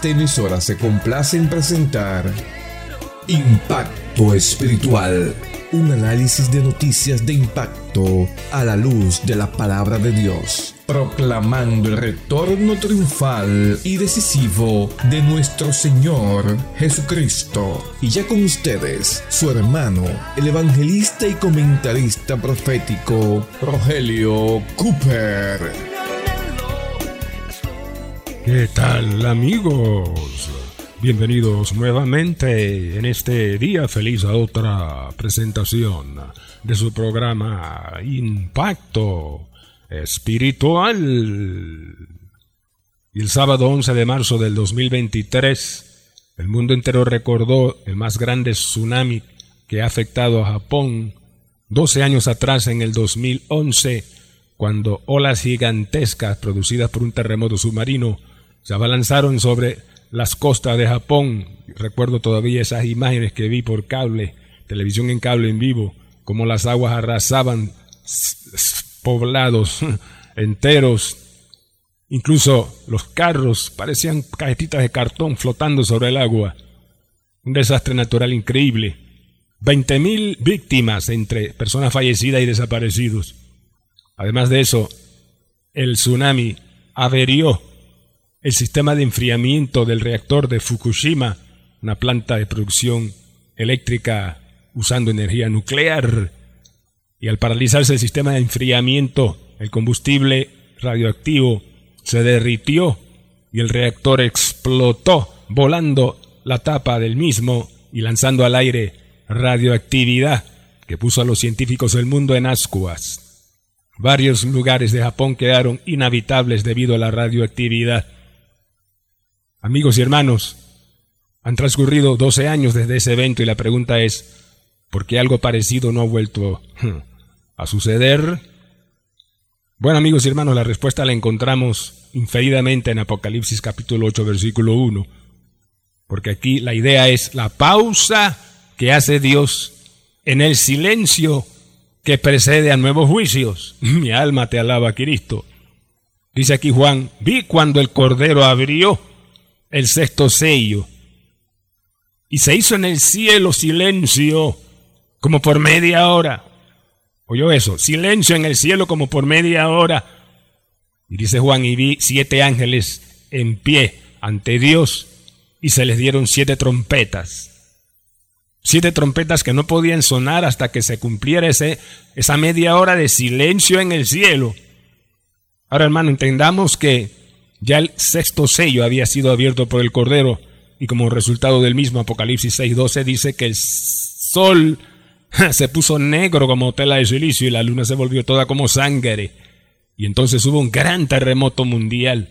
esta emisora se complace en presentar Impacto Espiritual, un análisis de noticias de impacto a la luz de la palabra de Dios, proclamando el retorno triunfal y decisivo de nuestro Señor Jesucristo. Y ya con ustedes, su hermano, el evangelista y comentarista profético, Rogelio Cooper. ¿Qué tal, amigos? Bienvenidos nuevamente en este día feliz a otra presentación de su programa Impacto Espiritual. Y el sábado 11 de marzo del 2023, el mundo entero recordó el más grande tsunami que ha afectado a Japón 12 años atrás, en el 2011, cuando olas gigantescas producidas por un terremoto submarino se abalanzaron sobre las costas de Japón. Recuerdo todavía esas imágenes que vi por cable, televisión en cable en vivo, como las aguas arrasaban poblados enteros. Incluso los carros parecían cajetitas de cartón flotando sobre el agua. Un desastre natural increíble. 20.000 víctimas entre personas fallecidas y desaparecidos. Además de eso, el tsunami averió el sistema de enfriamiento del reactor de Fukushima, una planta de producción eléctrica usando energía nuclear. Y al paralizarse el sistema de enfriamiento, el combustible radioactivo se derritió y el reactor explotó, volando la tapa del mismo y lanzando al aire radioactividad que puso a los científicos del mundo en ascuas. Varios lugares de Japón quedaron inhabitables debido a la radioactividad. Amigos y hermanos, han transcurrido 12 años desde ese evento y la pregunta es, ¿por qué algo parecido no ha vuelto a suceder? Bueno, amigos y hermanos, la respuesta la encontramos inferidamente en Apocalipsis capítulo 8, versículo 1, porque aquí la idea es la pausa que hace Dios en el silencio que precede a nuevos juicios. Mi alma te alaba, Cristo. Dice aquí Juan, vi cuando el Cordero abrió el sexto sello, y se hizo en el cielo silencio como por media hora. ¿Oyó eso? Silencio en el cielo como por media hora. Y dice Juan, y vi 7 ángeles en pie ante Dios, y se les dieron 7 trompetas. 7 trompetas que no podían sonar hasta que se cumpliera esa media hora de silencio en el cielo. Ahora, hermano, entendamos que ya el sexto sello había sido abierto por el Cordero, y como resultado del mismo, Apocalipsis 6:12 dice que el sol se puso negro como tela de silicio y la luna se volvió toda como sangre. Y entonces hubo un gran terremoto mundial.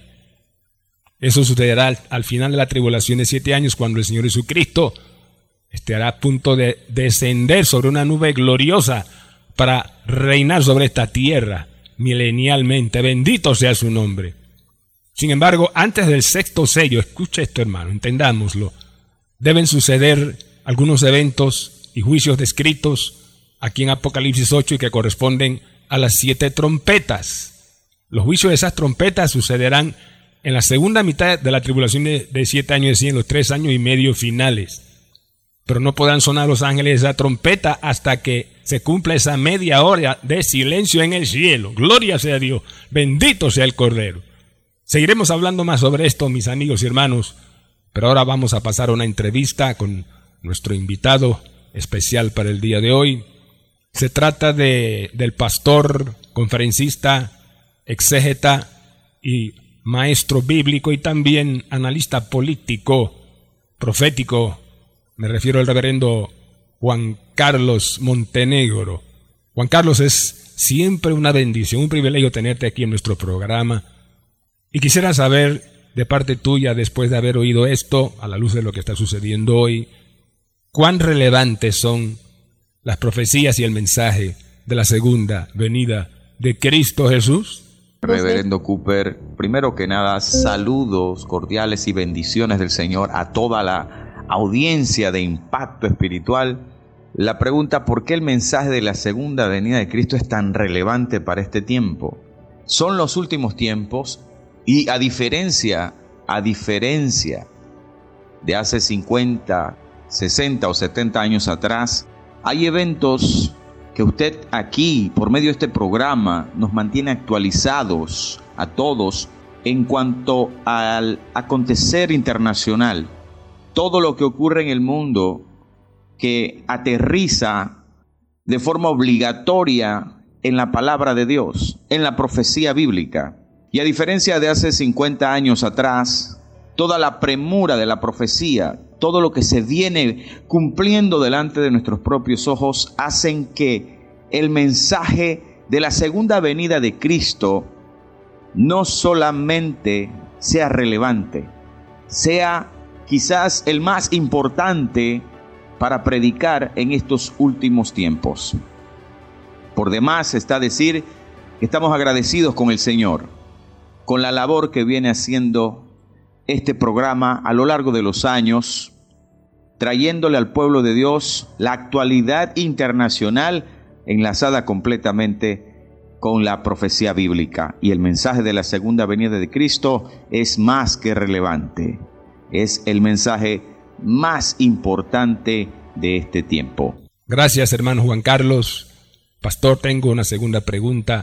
Eso sucederá al final de la tribulación de 7 años, cuando el Señor Jesucristo estará a punto de descender sobre una nube gloriosa para reinar sobre esta tierra milenialmente. Bendito sea su nombre. Sin embargo, antes del sexto sello, escucha esto, hermano, entendámoslo, deben suceder algunos eventos y juicios descritos aquí en Apocalipsis 8 y que corresponden a las 7 trompetas. Los juicios de esas trompetas sucederán en la segunda mitad de la tribulación de 7 años, es decir, en los 3 años y medio finales. Pero no podrán sonar los ángeles esa trompeta hasta que se cumpla esa media hora de silencio en el cielo. Gloria sea a Dios, bendito sea el Cordero. Seguiremos hablando más sobre esto, mis amigos y hermanos, pero ahora vamos a pasar a una entrevista con nuestro invitado especial para el día de hoy. Se trata del pastor, conferencista, exégeta y maestro bíblico y también analista político, profético. Me refiero al reverendo Juan Carlos Montenegro. Juan Carlos, es siempre una bendición, un privilegio tenerte aquí en nuestro programa. Y quisiera saber de parte tuya, después de haber oído esto, a la luz de lo que está sucediendo hoy, ¿cuán relevantes son las profecías y el mensaje de la segunda venida de Cristo Jesús? Reverendo Cooper, primero que nada, saludos cordiales y bendiciones del Señor a toda la audiencia de Impacto Espiritual. La pregunta, ¿por qué el mensaje de la segunda venida de Cristo es tan relevante para este tiempo? Son los últimos tiempos y a diferencia de hace 50, 60 o 70 años atrás, hay eventos que usted aquí, por medio de este programa, nos mantiene actualizados a todos en cuanto al acontecer internacional. Todo lo que ocurre en el mundo que aterriza de forma obligatoria en la palabra de Dios, en la profecía bíblica. Y a diferencia de hace 50 años atrás, toda la premura de la profecía, todo lo que se viene cumpliendo delante de nuestros propios ojos, hacen que el mensaje de la segunda venida de Cristo no solamente sea relevante, sea quizás el más importante para predicar en estos últimos tiempos. Por demás está decir que estamos agradecidos con el Señor, con la labor que viene haciendo este programa a lo largo de los años, trayéndole al pueblo de Dios la actualidad internacional enlazada completamente con la profecía bíblica. Y el mensaje de la segunda venida de Cristo es más que relevante. Es el mensaje más importante de este tiempo. Gracias, hermano Juan Carlos. Pastor, tengo una segunda pregunta.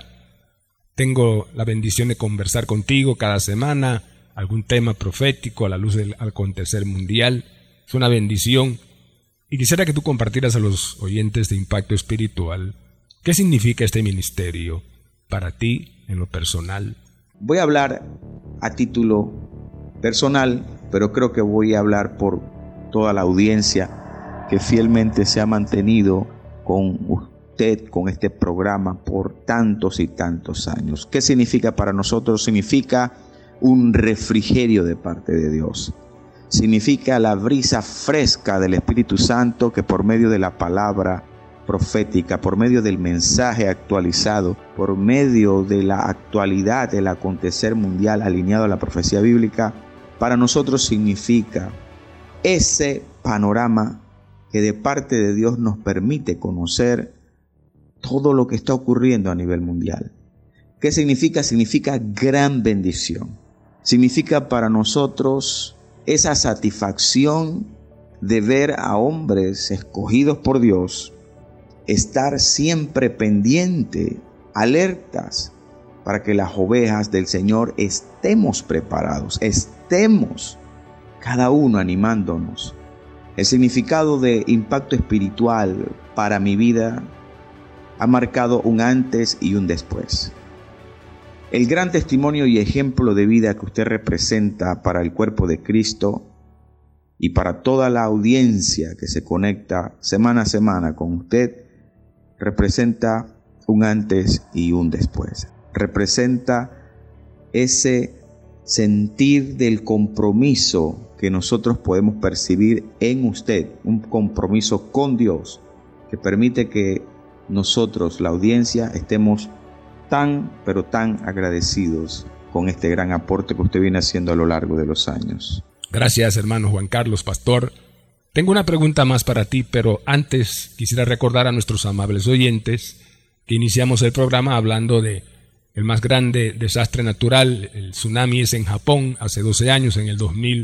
Tengo la bendición de conversar contigo cada semana, algún tema profético a la luz del acontecer mundial. Es una bendición. Y quisiera que tú compartieras a los oyentes de Impacto Espiritual qué significa este ministerio para ti en lo personal. Voy a hablar a título personal, pero creo que voy a hablar por toda la audiencia que fielmente se ha mantenido con usted, con este programa por tantos y tantos años. ¿Qué significa para nosotros? Significa un refrigerio de parte de Dios. Significa la brisa fresca del Espíritu Santo que por medio de la palabra profética, por medio del mensaje actualizado, por medio de la actualidad del acontecer mundial alineado a la profecía bíblica, para nosotros significa ese panorama que de parte de Dios nos permite conocer todo lo que está ocurriendo a nivel mundial. ¿Qué significa? Significa gran bendición. Significa para nosotros esa satisfacción de ver a hombres escogidos por Dios, estar siempre pendiente, alertas, para que las ovejas del Señor estemos preparados, estemos cada uno animándonos. El significado de Impacto Espiritual para mi vida ha marcado un antes y un después. El gran testimonio y ejemplo de vida que usted representa para el cuerpo de Cristo y para toda la audiencia que se conecta semana a semana con usted, representa un antes y un después. Representa ese sentir del compromiso que nosotros podemos percibir en usted, un compromiso con Dios que permite que nosotros, la audiencia, estemos tan, pero tan agradecidos con este gran aporte que usted viene haciendo a lo largo de los años. Gracias, hermano Juan Carlos, pastor. Tengo una pregunta más para ti, pero antes quisiera recordar a nuestros amables oyentes que iniciamos el programa hablando de el más grande desastre natural, el tsunami es en Japón, hace 12 años, en el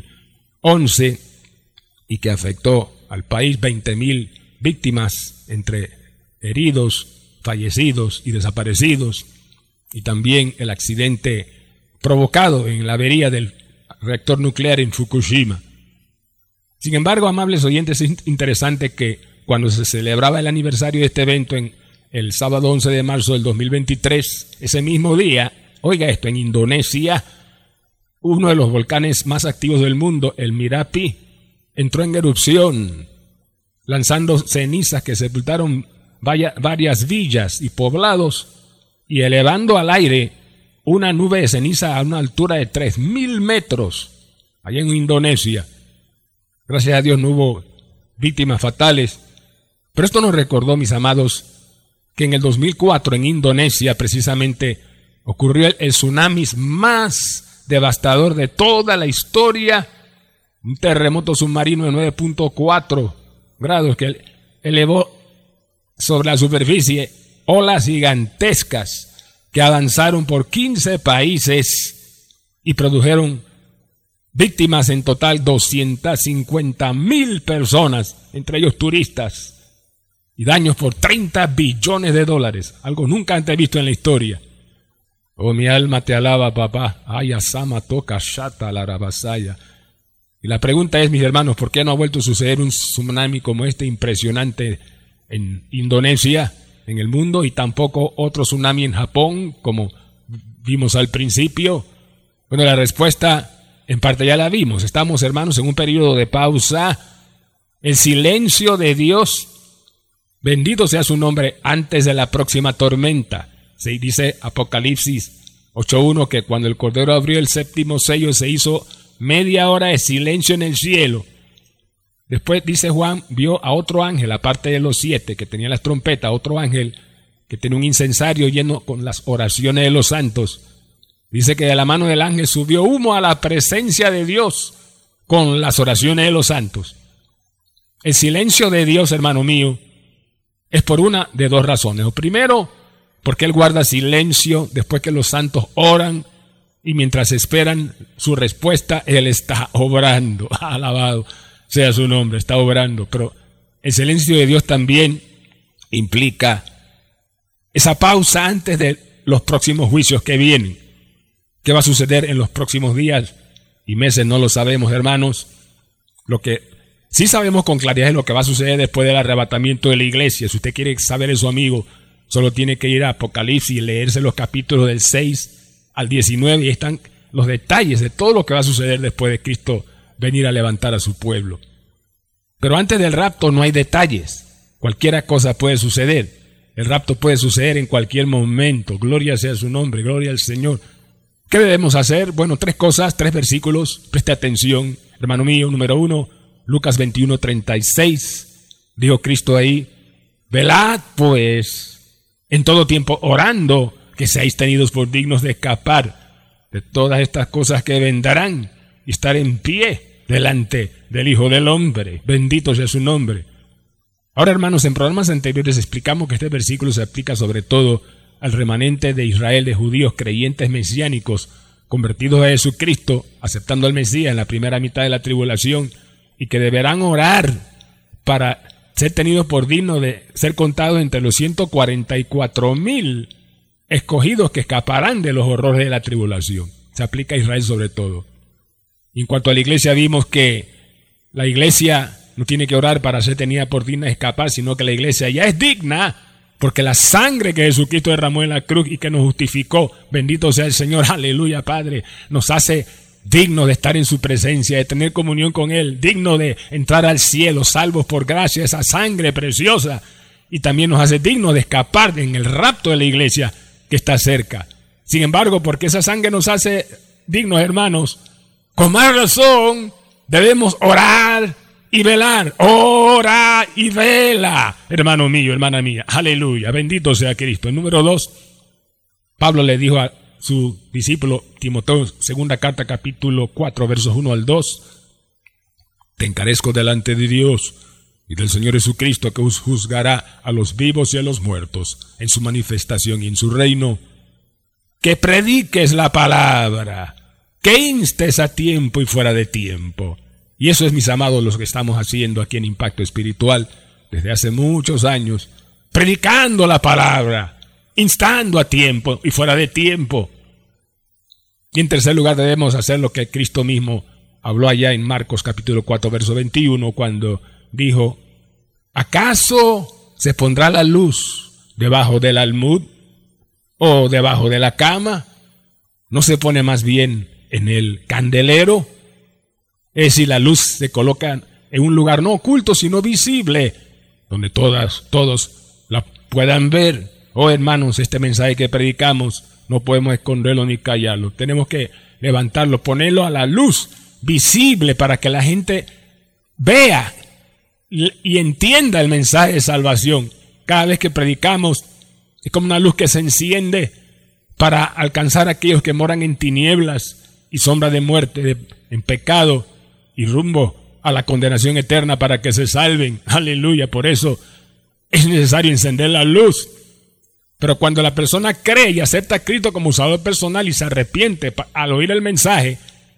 2011, y que afectó al país, 20,000 víctimas entre heridos, fallecidos y desaparecidos, y también el accidente provocado en la avería del reactor nuclear en Fukushima. Sin embargo, amables oyentes, es interesante que cuando se celebraba el aniversario de este evento en el sábado 11 de marzo del 2023, ese mismo día, oiga esto, en Indonesia, uno de los volcanes más activos del mundo, el Merapi, entró en erupción, lanzando cenizas que sepultaron varias villas y poblados y elevando al aire una nube de ceniza a una altura de 3,000 metros allá en Indonesia. Gracias a Dios no hubo víctimas fatales, pero esto nos recordó, mis amados, que en el 2004 en Indonesia precisamente ocurrió el tsunami más devastador de toda la historia, un terremoto submarino de 9.4 grados que elevó sobre la superficie olas gigantescas que avanzaron por 15 países y produjeron Víctimas en total 250,000 personas, entre ellos turistas. Y daños por $30 billones, algo nunca antes visto en la historia. Oh, mi alma te alaba, papá. Ay, asama toca shata la rabasaya. Y la pregunta es, mis hermanos, ¿por qué no ha vuelto a suceder un tsunami como este impresionante en Indonesia, en el mundo, y tampoco otro tsunami en Japón, como vimos al principio? Bueno, la respuesta en parte ya la vimos. Estamos, hermanos, en un periodo de pausa. El silencio de Dios, bendito sea su nombre, antes de la próxima tormenta. Se dice Apocalipsis 8:1 que cuando el Cordero abrió el séptimo sello se hizo media hora de silencio en el cielo. Después, dice Juan, vio a otro ángel, aparte de los 7 que tenía las trompetas, otro ángel que tenía un incensario lleno con las oraciones de los santos. Dice que de la mano del ángel subió humo a la presencia de Dios con las oraciones de los santos. El silencio de Dios, hermano mío, es por una de dos razones. O primero, porque Él guarda silencio después que los santos oran y mientras esperan su respuesta, Él está obrando. Alabado sea su nombre, está obrando. Pero el silencio de Dios también implica esa pausa antes de los próximos juicios que vienen. ¿Qué va a suceder en los próximos días y meses? No lo sabemos, hermanos. Lo que sí sabemos con claridad es lo que va a suceder después del arrebatamiento de la iglesia. Si usted quiere saber eso, amigo, solo tiene que ir a Apocalipsis y leerse los capítulos del 6 al 19 y ahí están los detalles de todo lo que va a suceder después de Cristo venir a levantar a su pueblo. Pero antes del rapto no hay detalles. Cualquier cosa puede suceder. El rapto puede suceder en cualquier momento. Gloria sea su nombre, gloria al Señor. ¿Qué debemos hacer? Bueno, 3 cosas, 3 versículos. Preste atención, hermano mío. Número 1, Lucas 21:36. Dijo Cristo ahí: velad pues en todo tiempo orando, que seáis tenidos por dignos de escapar de todas estas cosas que vendrán y estar en pie delante del Hijo del Hombre. Bendito sea su nombre. Ahora, hermanos, en programas anteriores explicamos que este versículo se aplica sobre todo al remanente de Israel, de judíos creyentes mesiánicos, convertidos a Jesucristo, aceptando al Mesías en la primera mitad de la tribulación, y que deberán orar para ser tenidos por dignos de ser contados entre los 144,000 escogidos que escaparán de los horrores de la tribulación. Se aplica a Israel sobre todo. Y en cuanto a la iglesia, vimos que la iglesia no tiene que orar para ser tenida por digna de escapar, sino que la iglesia ya es digna, porque la sangre que Jesucristo derramó en la cruz y que nos justificó, bendito sea el Señor, aleluya, Padre, nos hace dignos de estar en su presencia, de tener comunión con Él, dignos de entrar al cielo, salvos por gracia, esa sangre preciosa, y también nos hace dignos de escapar en el rapto de la iglesia que está cerca. Sin embargo, porque esa sangre nos hace dignos, hermanos, con más razón debemos orar y velar. Ora y vela, hermano mío, hermana mía. Aleluya, bendito sea Cristo. Número 2, Pablo le dijo a su discípulo Timoteo, segunda carta, capítulo 4, versos 1 al 2. Te encarezco delante de Dios y del Señor Jesucristo, que os juzgará a los vivos y a los muertos en su manifestación y en su reino, que prediques la palabra, que instes a tiempo y fuera de tiempo. Y eso es, mis amados, lo que estamos haciendo aquí en Impacto Espiritual desde hace muchos años, predicando la palabra, instando a tiempo y fuera de tiempo. Y en tercer lugar, debemos hacer lo que Cristo mismo habló allá en Marcos capítulo 4, verso 21, cuando dijo: ¿acaso se pondrá la luz debajo del almud o debajo de la cama? ¿No se pone más bien en el candelero? Es decir, la luz se coloca en un lugar no oculto, sino visible, donde todos la puedan ver. Oh, hermanos, este mensaje que predicamos no podemos esconderlo ni callarlo. Tenemos que levantarlo, ponerlo a la luz visible para que la gente vea y entienda el mensaje de salvación. Cada vez que predicamos es como una luz que se enciende para alcanzar a aquellos que moran en tinieblas y sombra de muerte, en pecado y rumbo a la condenación eterna, para que se salven. Aleluya. Por eso es necesario encender la luz. Pero cuando la persona cree y acepta a Cristo como Salvador personal y se arrepiente al oír el mensaje,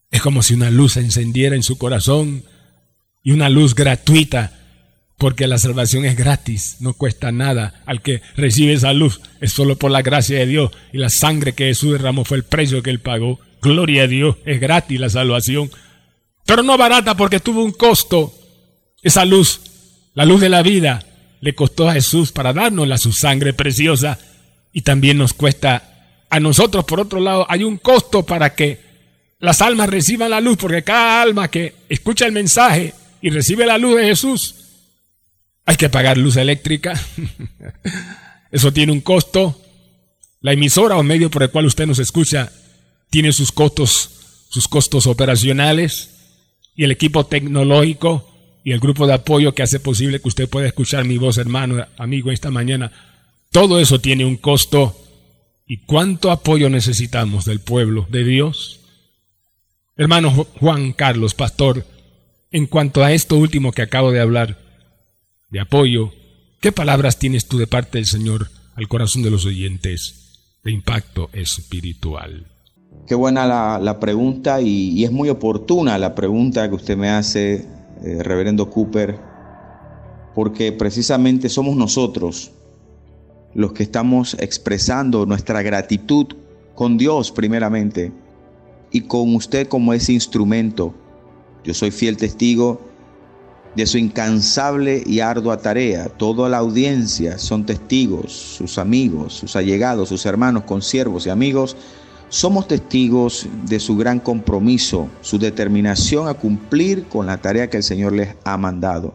Es como si una luz se encendiera en su corazón, y una luz gratuita, porque la salvación es gratis, no cuesta nada. Al que recibe esa luz es solo por la gracia de Dios, y la sangre que Jesús derramó fue el precio que Él pagó. Gloria a Dios, es gratis la salvación, pero no barata, porque tuvo un costo. Esa luz, la luz de la vida, le costó a Jesús para darnos su sangre preciosa, y también nos cuesta a nosotros. Por otro lado, hay un costo para que las almas reciban la luz, porque cada alma que escucha el mensaje y recibe la luz de Jesús, hay que pagar luz eléctrica. Eso tiene un costo. La emisora o medio por el cual usted nos escucha tiene sus costos operacionales, y el equipo tecnológico y el grupo de apoyo que hace posible que usted pueda escuchar mi voz, hermano, amigo, esta mañana. Todo eso tiene un costo. ¿Y cuánto apoyo necesitamos del pueblo de Dios? Hermano Juan Carlos, pastor, en cuanto a esto último que acabo de hablar, de apoyo, ¿qué palabras tienes tú de parte del Señor al corazón de los oyentes de Impacto Espiritual? Qué buena la pregunta, y es muy oportuna la pregunta que usted me hace, reverendo Cooper, porque precisamente somos nosotros los que estamos expresando nuestra gratitud con Dios primeramente, y con usted como ese instrumento. Yo soy fiel testigo de su incansable y ardua tarea. Toda la audiencia son testigos, sus amigos, sus allegados, sus hermanos, consiervos y amigos. Somos testigos de su gran compromiso, su determinación a cumplir con la tarea que el Señor les ha mandado.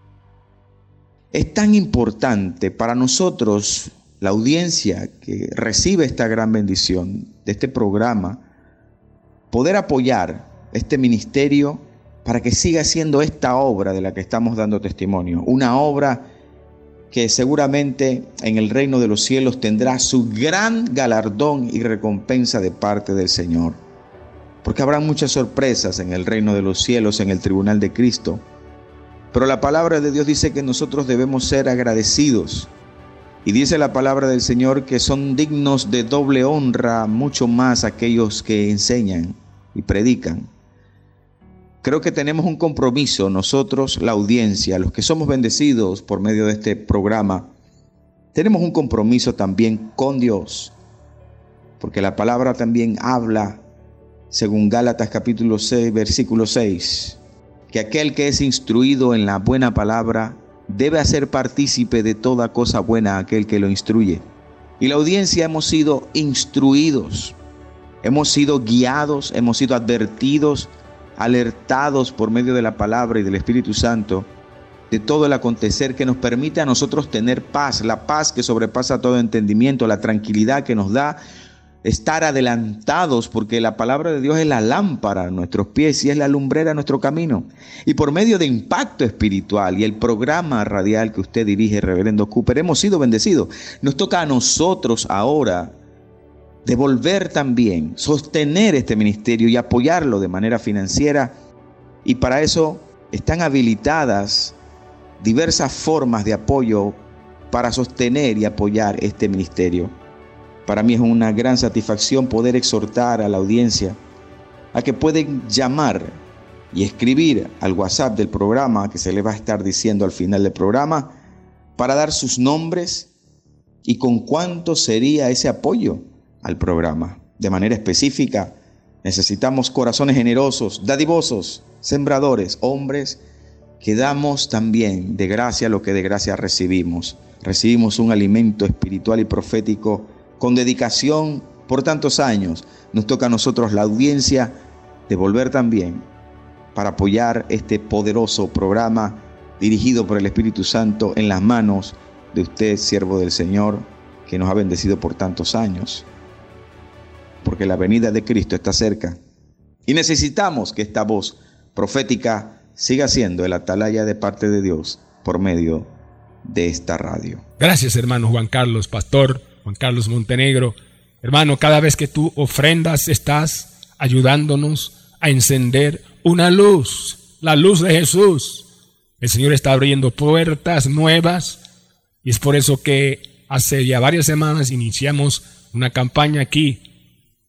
Es tan importante para nosotros, la audiencia que recibe esta gran bendición de este programa, poder apoyar este ministerio para que siga siendo esta obra de la que estamos dando testimonio. Una obra que seguramente en el reino de los cielos tendrá su gran galardón y recompensa de parte del Señor. Porque habrá muchas sorpresas en el reino de los cielos, en el tribunal de Cristo. Pero la palabra de Dios dice que nosotros debemos ser agradecidos. Y dice la palabra del Señor que son dignos de doble honra, mucho más aquellos que enseñan y predican. Creo que tenemos un compromiso nosotros, la audiencia, los que somos bendecidos por medio de este programa, tenemos un compromiso también con Dios, porque la palabra también habla, según Gálatas capítulo 6, versículo 6, que aquel que es instruido en la buena palabra debe hacer partícipe de toda cosa buena a aquel que lo instruye. Y la audiencia hemos sido instruidos, hemos sido guiados, hemos sido advertidos, alertados por medio de la palabra y del Espíritu Santo de todo el acontecer que nos permite a nosotros tener paz, la paz que sobrepasa todo entendimiento, la tranquilidad que nos da estar adelantados, porque la palabra de Dios es la lámpara a nuestros pies y es la lumbrera a nuestro camino. Y por medio de Impacto Espiritual y el programa radial que usted dirige, reverendo Cooper, hemos sido bendecidos. Nos toca a nosotros ahora devolver también, sostener este ministerio y apoyarlo de manera financiera, y para eso están habilitadas diversas formas de apoyo para sostener y apoyar este ministerio. Para mí es una gran satisfacción poder exhortar a la audiencia a que pueden llamar y escribir al WhatsApp del programa, que se le va a estar diciendo al final del programa, para dar sus nombres y con cuánto sería ese apoyo al programa. De manera específica, necesitamos corazones generosos, dadivosos, sembradores, hombres que damos también de gracia lo que de gracia recibimos. Recibimos un alimento espiritual y profético con dedicación por tantos años. Nos toca a nosotros, la audiencia, devolver también para apoyar este poderoso programa dirigido por el Espíritu Santo en las manos de usted, siervo del Señor, que nos ha bendecido por tantos años. Porque la venida de Cristo está cerca y necesitamos que esta voz profética siga siendo el atalaya de parte de Dios por medio de esta radio. Gracias, hermano Juan Carlos, pastor Juan Carlos Montenegro. Hermano, cada vez que tú ofrendas, estás ayudándonos a encender una luz, la luz de Jesús. El Señor está abriendo puertas nuevas, y es por eso que hace ya varias semanas iniciamos una campaña aquí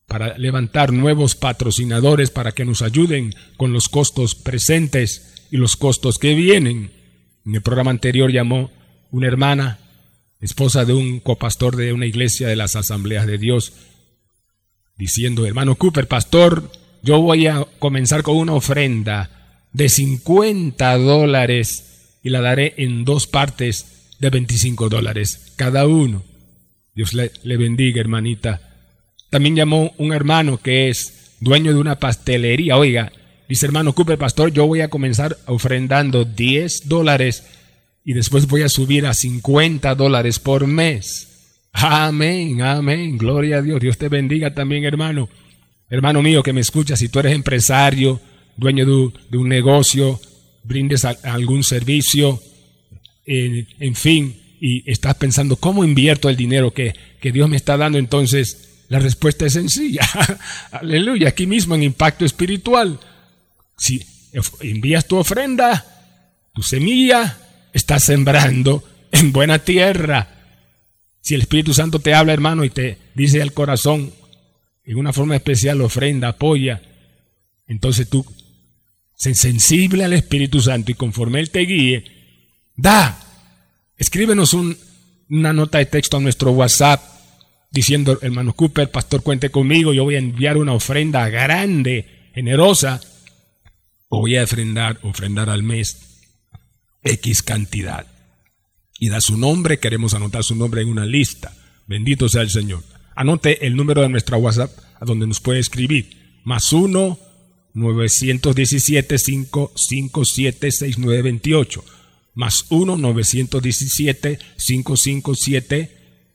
para levantar nuevos patrocinadores para que nos ayuden con los costos presentes y los costos que vienen. En el programa anterior llamó una hermana, esposa de un copastor de una iglesia de las Asambleas de Dios, diciendo: hermano Cooper, pastor, yo voy a comenzar con una ofrenda de $50 y la daré en 2 partes de $25 cada uno. Dios le bendiga, hermanita. También llamó un hermano que es dueño de una pastelería. Oiga, dice: hermano Cooper, pastor, yo voy a comenzar ofrendando $10 y después voy a subir a $50 por mes. Amén, amén, gloria a Dios. Dios te bendiga también, hermano. Hermano mío que me escuchas, si tú eres empresario, dueño de un negocio, brindes algún servicio, en fin, y estás pensando, ¿cómo invierto el dinero que Dios me está dando? Entonces, la respuesta es sencilla. Aleluya, aquí mismo en Impacto Espiritual. Si envías tu ofrenda, tu semilla, estás sembrando en buena tierra. Si el Espíritu Santo te habla, hermano, y te dice al corazón, en una forma especial, ofrenda, apoya, entonces tú, sensible al Espíritu Santo y conforme Él te guíe, da. Escríbenos una nota de texto a nuestro WhatsApp diciendo: hermano Cooper, pastor, cuente conmigo, yo voy a enviar una ofrenda grande, generosa, o voy a ofrendar al mes X cantidad. Y da su nombre, queremos anotar su nombre en una lista. Bendito sea el Señor. Anote el número de nuestra WhatsApp a donde nos puede escribir: +1 917 557 6928. +1 917 557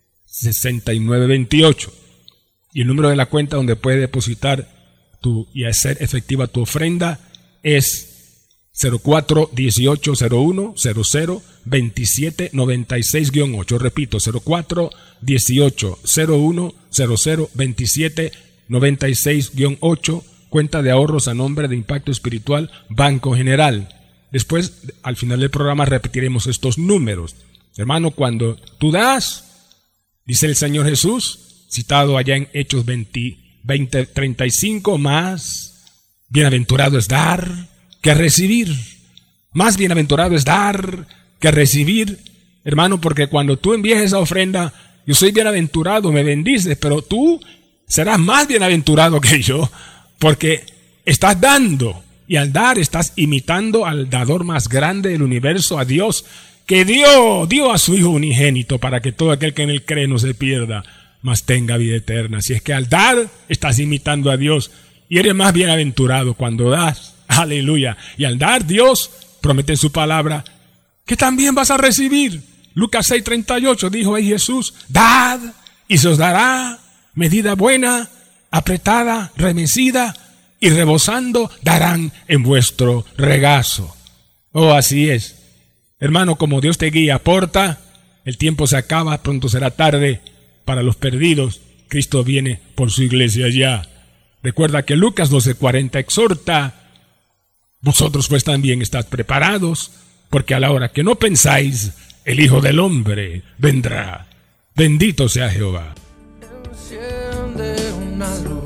6928. Y el número de la cuenta donde puede depositar y hacer efectiva tu ofrenda es 04 18 01 00 27 96-8. Repito, 04 18 01 00 27 96-8. Cuenta de ahorros a nombre de Impacto Espiritual, Banco General. Después, al final del programa, repetiremos estos números. Hermano, cuando tú das, dice el Señor Jesús, citado allá en Hechos 20:35, más bienaventurado es dar que recibir. Más bienaventurado es dar que recibir, hermano, porque cuando tú envías esa ofrenda, yo soy bienaventurado, me bendices, pero tú serás más bienaventurado que yo, porque estás dando. Y al dar estás imitando al dador más grande del universo, a Dios, que dio a su Hijo unigénito para que todo aquel que en Él cree no se pierda, mas tenga vida eterna. Así es que al dar estás imitando a Dios y eres más bienaventurado cuando das. Aleluya. Y al dar, Dios promete en su palabra que también vas a recibir. Lucas 6:38 dijo ahí Jesús: dad y se os dará, medida buena, apretada, remecida y rebosando darán en vuestro regazo. Oh, así es. Hermano, como Dios te guía, aporta. El tiempo se acaba, pronto será tarde para los perdidos. Cristo viene por su iglesia ya. Recuerda que Lucas 12:40 exhorta: vosotros pues también estad preparados, porque a la hora que no pensáis, el Hijo del Hombre vendrá. Bendito sea Jehová. Enciende una luz,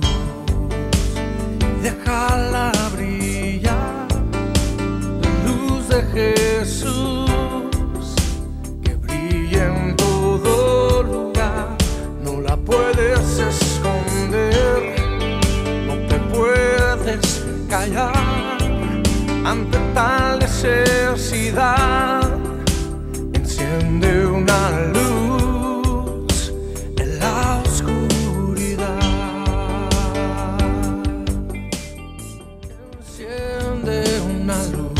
déjala brillar, la luz de Jesús, que brilla en todo lugar, no la puedes esconder, no te puedes callar ante tal necesidad. Enciende una luz en la oscuridad. Enciende una luz,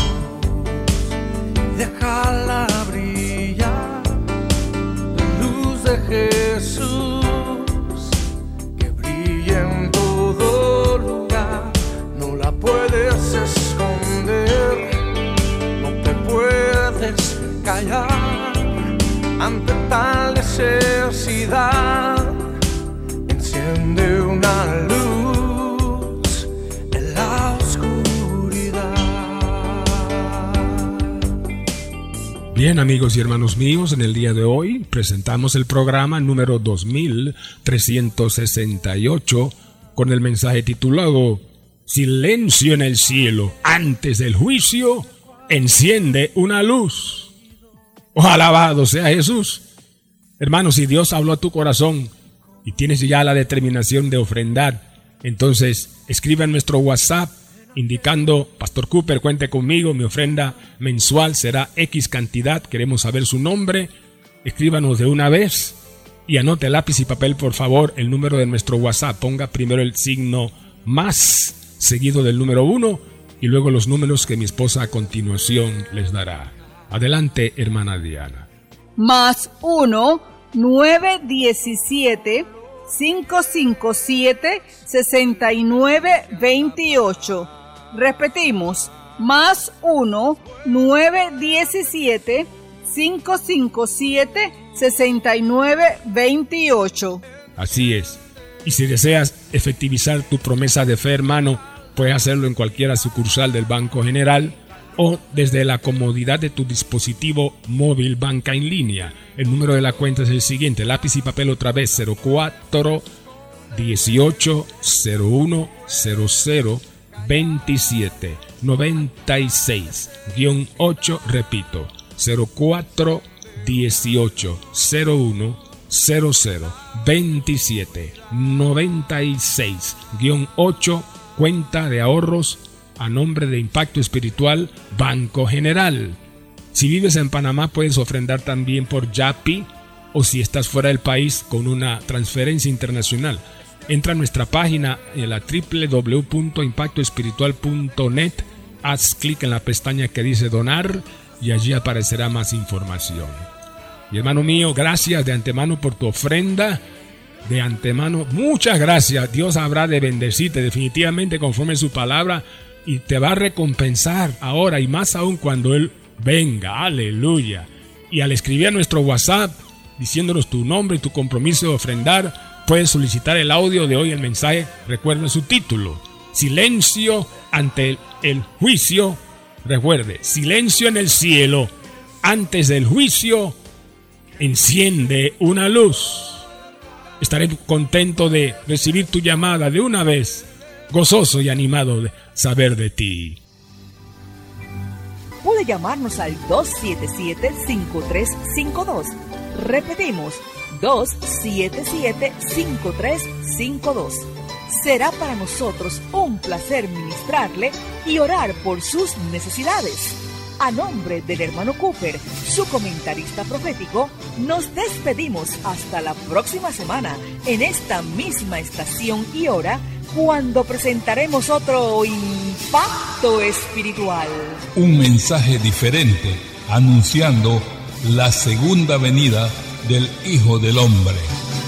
déjala brillar, la luz de Jesús, que brilla en todo lugar, no la puedes esconder, no te puedes callar ante tal necesidad. Enciende una luz en la oscuridad. Bien, amigos y hermanos míos, en el día de hoy presentamos el programa número 2368 con el mensaje titulado Silencio en el cielo, antes del juicio, enciende una luz. Oh, alabado sea Jesús. Hermano, si Dios habló a tu corazón y tienes ya la determinación de ofrendar, entonces escribe en nuestro WhatsApp indicando: Pastor Cooper, cuente conmigo, mi ofrenda mensual será X cantidad, queremos saber su nombre. Escríbanos de una vez y anote lápiz y papel, por favor, el número de nuestro WhatsApp. Ponga primero el signo más, seguido del número 1, y luego los números que mi esposa a continuación les dará. Adelante, hermana Diana. Más 1-917-557-6928. Repetimos, más 1-917-557-6928. Así es. Y si deseas efectivizar tu promesa de fe, hermano, puedes hacerlo en cualquier sucursal del Banco General o desde la comodidad de tu dispositivo móvil banca en línea. El número de la cuenta es el siguiente: lápiz y papel otra vez, 04 18 01 00 27 96-8, repito, 04 18 01 00 27 96-8, cuenta de ahorros a nombre de Impacto Espiritual Banco General. Si vives en Panamá, puedes ofrendar también por Yapi, o si estás fuera del país, con una transferencia internacional. Entra a nuestra página en la www.impactoespiritual.net, haz clic en la pestaña que dice donar y allí aparecerá más información. Y hermano mío, gracias de antemano por tu ofrenda. De antemano, muchas gracias. Dios habrá de bendecirte definitivamente conforme su palabra y te va a recompensar ahora y más aún cuando Él venga. Aleluya. Y al escribir a nuestro WhatsApp diciéndonos tu nombre y tu compromiso de ofrendar, puedes solicitar el audio de hoy, el mensaje. Recuerda su título: Silencio ante el juicio. Recuerde, silencio en el cielo, antes del juicio enciende una luz. Estaré contento de recibir tu llamada de una vez, gozoso y animado de saber de ti. Puede llamarnos al 277-5352. Repetimos, 277-5352. Será para nosotros un placer ministrarle y orar por sus necesidades. A nombre del hermano Cooper, su comentarista profético, nos despedimos hasta la próxima semana en esta misma estación y hora, cuando presentaremos otro Impacto Espiritual. Un mensaje diferente, anunciando la segunda venida del Hijo del Hombre.